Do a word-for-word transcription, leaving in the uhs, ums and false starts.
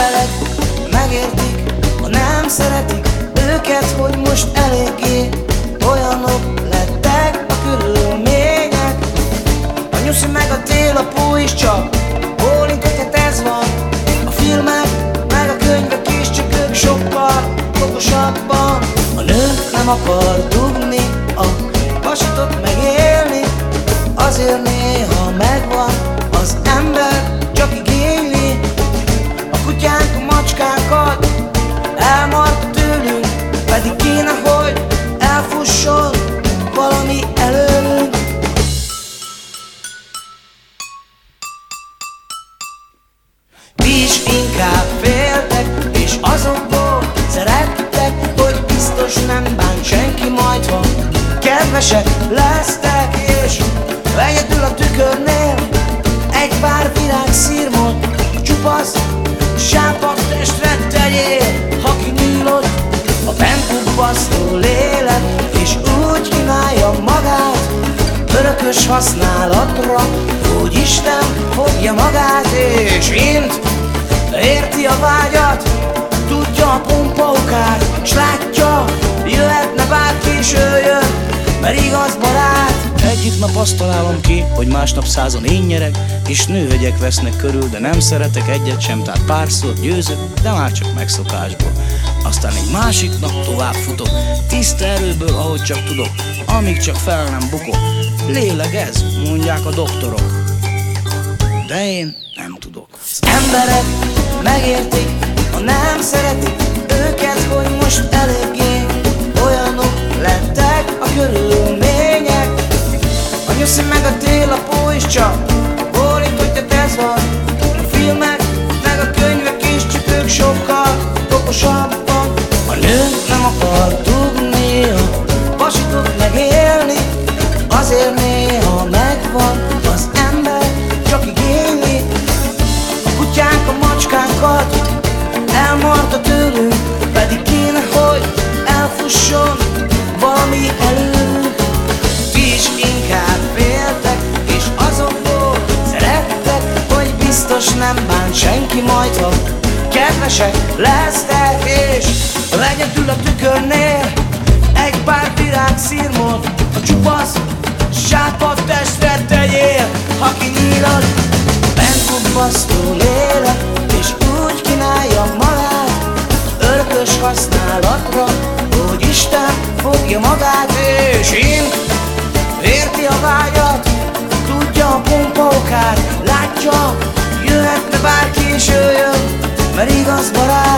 emberek megértik, ha nem szeretik őket, hogy most eléggé olyanok lettek a körülmények. A nyuszi meg a télapó is csak bólint, hogy hát ez van. A filmek meg a könyvek is, csak ők sokkal okosabban. A nő nem akar dugni, a pasitot megélni, azért néha megvan az ember, csak igényli. A kutyánk a macskánkat elmarta tőlünk, pedig kéne, hogy elfusson valami előlünk. Ti is inkább féltek, és azokból szerettek, hogy biztos nem bánt senki majd, ha kedvesek lesztek. És egyedül a tükörnél egy pár virág szirmot, csupasz sápadt testre tegyél, ha kinyílod a benpubbasztó lélek, és úgy kínálja magát örökös használatra, hogy Isten fogja magát, és int érti a vágyat, tudja a pompaokát, s látja, jöhetne bárki, is ő jön, mert igaz barát. Egyik nap azt találom ki, hogy másnap százan én nyerek, és nőhegyek vesznek körül, de nem szeretek egyet sem, tehát párszor győzök, de már csak megszokásból. Aztán egy másik nap tovább futok, tiszta erőből, ahogy csak tudok, amíg csak fel nem bukok. Lélek ez, mondják a doktorok, de én nem tudok. Az emberek megértik, ha nem szeretik őket, hogy most eléggé olyanok lettek a körülmények. A nyuszi meg a télapó is csak bólint, hogy ez van. A filmek meg a könyvek is, csak ők sokkal okosabban. A nő nem akar dugni, a pasitot megélni, azért néha megvan az ember, csak igényli. A kutyánk a macskánkat elmarta tőlünk, pedig kéne, hogy elfusson valami előlünk. Ti is inkább féltek, és azokból szerettek, hogy biztos nem bánt senki majd, ha kedvesek lesztek. És egyedül a tükörnél egy pár virág szirmot, a csupasz sápadt testre tegyél, ha kinyílod benpubbasztó lélek, és úgy kínálja magát örökös használatra, hogy Isten fogja magát, és int érti a vágyat, tudja a pompaokát, látja, jöhetne bárki, és ő jön, mert igaz barát.